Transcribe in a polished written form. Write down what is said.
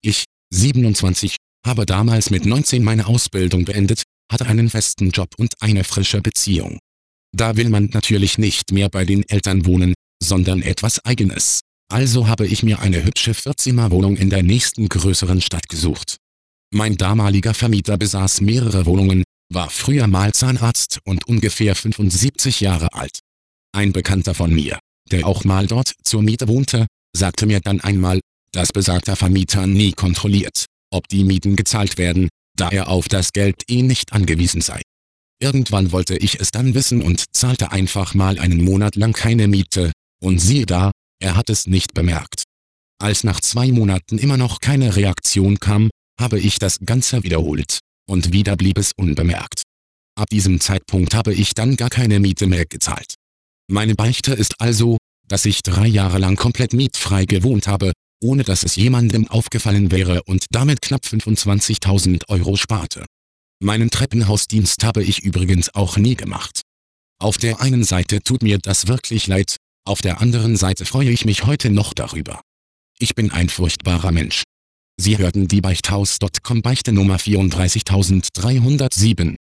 Ich, 27, habe damals mit 19 meine Ausbildung beendet, hatte einen festen Job und eine frische Beziehung. Da will man natürlich nicht mehr bei den Eltern wohnen, sondern etwas Eigenes. Also habe ich mir eine hübsche Vierzimmerwohnung in der nächsten größeren Stadt gesucht. Mein damaliger Vermieter besaß mehrere Wohnungen, war früher mal Zahnarzt und ungefähr 75 Jahre alt. Ein Bekannter von mir, der auch mal dort zur Miete wohnte, sagte mir dann einmal, dass besagter Vermieter nie kontrolliert, ob die Mieten gezahlt werden, da er auf das Geld nicht angewiesen sei. Irgendwann wollte ich es dann wissen und zahlte einfach mal einen Monat lang keine Miete, und siehe da, er hat es nicht bemerkt. Als nach 2 Monaten immer noch keine Reaktion kam, habe ich das Ganze wiederholt, und wieder blieb es unbemerkt. Ab diesem Zeitpunkt habe ich dann gar keine Miete mehr gezahlt. Meine Beichte ist also, dass ich 3 Jahre lang komplett mietfrei gewohnt habe, ohne dass es jemandem aufgefallen wäre und damit knapp 25.000 Euro sparte. Meinen Treppenhausdienst habe ich übrigens auch nie gemacht. Auf der einen Seite tut mir das wirklich leid, auf der anderen Seite freue ich mich heute noch darüber. Ich bin ein furchtbarer Mensch. Sie hörten die Beichthaus.com Beichte Nummer 34307.